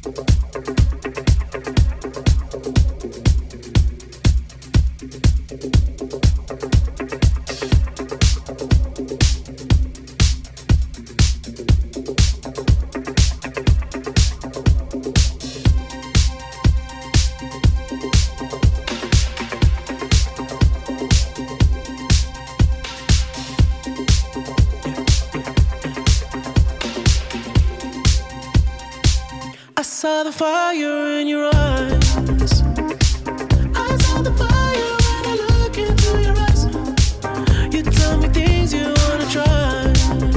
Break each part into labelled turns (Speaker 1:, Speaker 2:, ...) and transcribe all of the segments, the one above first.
Speaker 1: saw the fire in your eyes. I saw the fire when I look into your eyes. You tell me things you wanna try.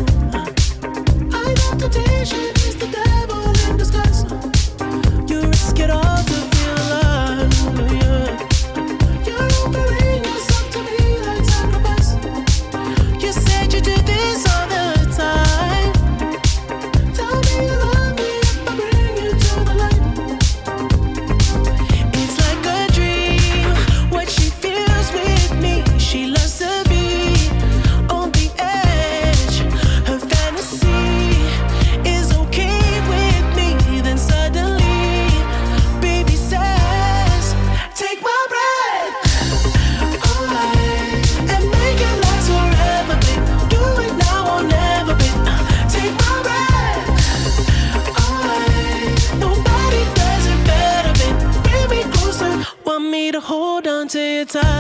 Speaker 1: I know temptation is the devil in disguise. You risk it all to feel alive, yeah. You're offering yourself to me like sacrifice. You said you do this all the time. Tell me you love me if I bring you to the light. It's like a dream, what she feels with me. She loves to be on the edge. Her fantasy is okay with me. Then suddenly, baby says, take my breath away and make it last forever, babe. Do it now or never, babe. Take my breath away. Nobody does it better, babe. Bring me closer. Want me to hold on to your tight.